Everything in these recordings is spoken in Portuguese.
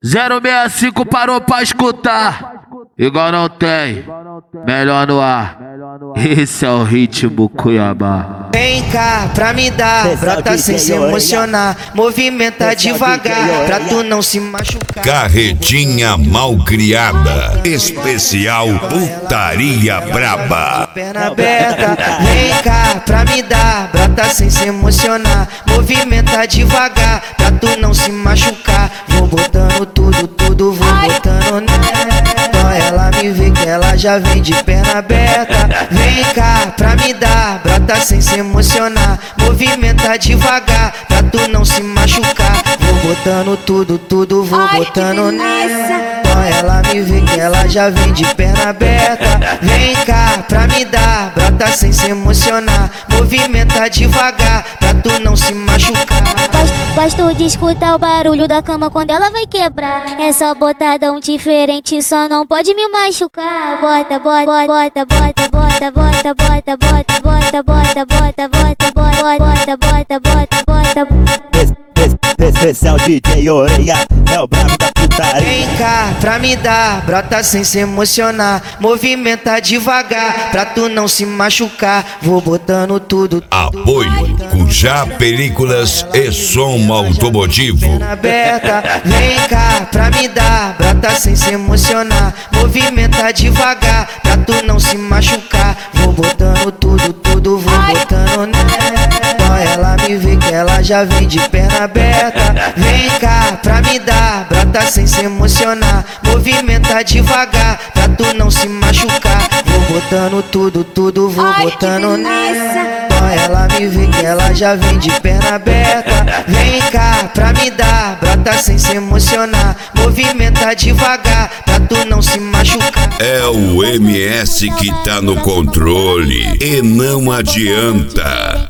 065 parou pra escutar. Igual não tem, melhor no ar. Esse é o ritmo Cuiabá. Vem cá pra me dar, brota sem se emocionar. Movimenta devagar, pra tu não se machucar. Carretinha malcriada, especial putaria braba. Perna aberta, vem cá pra me dar, brota sem se emocionar. Movimenta devagar, pra tu não se machucar. Vou botando tudo, vou botando nela. Ela me vê que ela já vem de perna aberta. Vem cá pra me dar, brota sem se emocionar. Movimenta devagar, pra tu não se machucar. Vou botando tudo, vou botando nela. Ela me vê que ela já vem de perna aberta. Vem cá pra me dar, brota sem se emocionar. Movimenta devagar, pra tu não se machucar. Gosto de escutar o barulho da cama quando ela vai quebrar. É só botadão diferente, só não pode me machucar. Bota, bota, bota, bota, bota, bota, bota, bota, bota, bota, bota, bota, bota, bota, bota, bota, bota. Especial DJ Orelha, é o brabo da putaria. Vem cá pra me dar, brota sem se emocionar. Movimenta devagar, pra tu não se machucar. Vou botando tudo. Apoio Cujá Películas e Som Automotivo. Perna aberta, vem cá pra me dar, brota sem se emocionar. Movimenta devagar, pra tu não se machucar. Vou botando tudo, vou botando nela. Ela me vê que ela já vem de perna aberta. Vem cá pra me dar, brota sem se emocionar. Movimenta devagar, pra tu não se machucar. Vou botando tudo, vou botando nela. Ela me vê que ela já vem de perna aberta. Vem cá pra me dar, brota sem se emocionar. Movimenta devagar, pra tu não se machucar. É o MS que tá no controle e não adianta.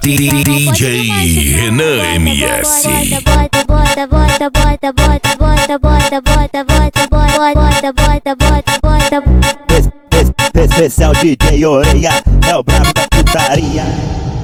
DJ Renan MS. Bota, bota, bota, bota, bota, bota, bota, bota, bota, bota, bota, bota, bota, bota. Especial DJ Orelha, é o brabo da putaria.